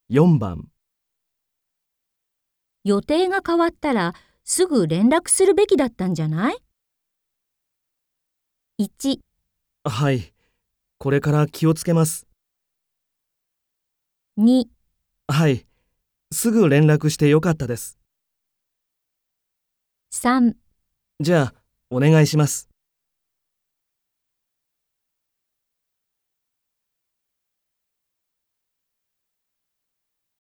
4番。 予定が変わったらすぐ連絡するべきだったんじゃない？ 1、 はい。これから気をつけます。 2、 はい。すぐ連絡してよかったです。 3 じゃあ、お願いします。